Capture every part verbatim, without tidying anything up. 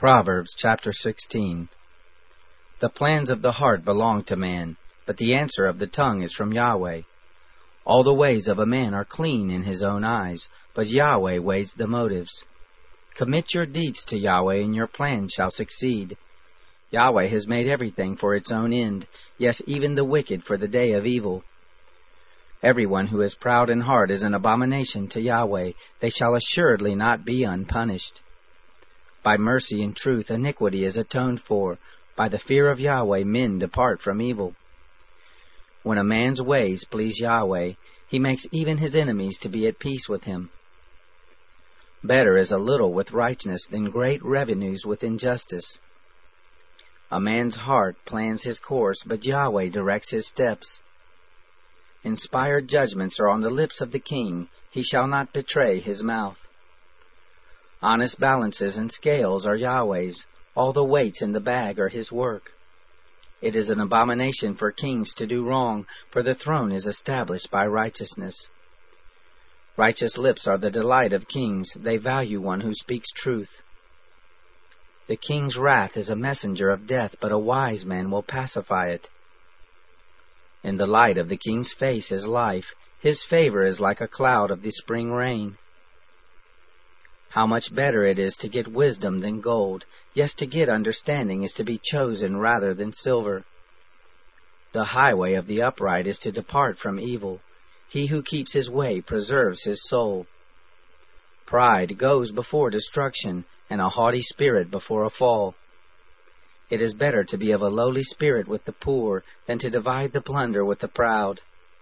Proverbs chapter sixteen. The plans of the heart belong to man, but the answer of the tongue is from Yahweh. All the ways of a man are clean in his own eyes, but Yahweh weighs the motives. Commit your deeds to Yahweh, and your plans shall succeed. Yahweh has made everything for its own end, yes, even the wicked for the day of evil. Everyone who is proud in heart is an abomination to Yahweh. They shall assuredly not be unpunished. By mercy and truth iniquity is atoned for. By the fear of Yahweh men depart from evil. When a man's ways please Yahweh, he makes even his enemies to be at peace with him. Better is a little with righteousness than great revenues with injustice. A man's heart plans his course, but Yahweh directs his steps. Inspired judgments are on the lips of the king. He shall not betray his mouth. Honest balances and scales are Yahweh's. All the weights in the bag are his work. It is an abomination for kings to do wrong, for the throne is established by righteousness. Righteous lips are the delight of kings. They value one who speaks truth. The king's wrath is a messenger of death, but a wise man will pacify it. In the light of the king's face is life. His favor is like a cloud of the spring rain. How much better it is to get wisdom than gold. Yes, to get understanding is to be chosen rather than silver. The highway of the upright is to depart from evil. He who keeps his way preserves his soul. Pride goes before destruction, and a haughty spirit before a fall. It is better to be of a lowly spirit with the poor than to divide the plunder with the proud.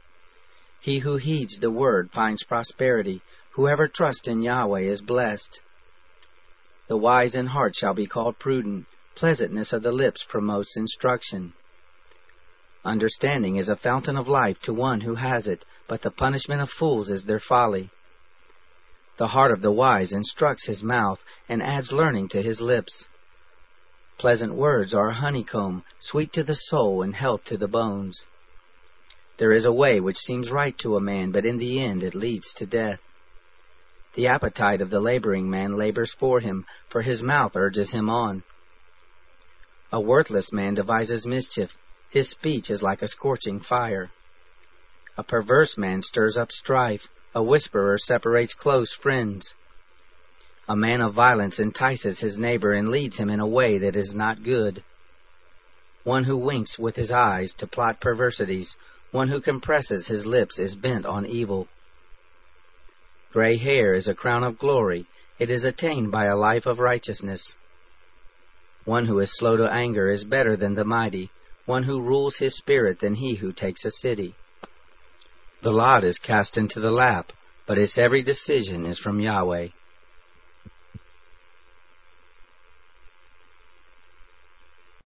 He who heeds the word finds prosperity. Whoever trusts in Yahweh is blessed. The wise in heart shall be called prudent. Pleasantness of the lips promotes instruction. Understanding is a fountain of life to one who has it, but the punishment of fools is their folly. The heart of the wise instructs his mouth, and adds learning to his lips. Pleasant words are a honeycomb, sweet to the soul and health to the bones. There is a way which seems right to a man, but in the end it leads to death. The appetite of the laboring man labors for him, for his mouth urges him on. A worthless man devises mischief. His speech is like a scorching fire. A perverse man stirs up strife. A whisperer separates close friends. A man of violence entices his neighbor and leads him in a way that is not good. One who winks with his eyes to plot perversities, one who compresses his lips is bent on evil. Gray hair is a crown of glory. It is attained by a life of righteousness. One who is slow to anger is better than the mighty, one who rules his spirit than he who takes a city. The lot is cast into the lap, but its every decision is from Yahweh.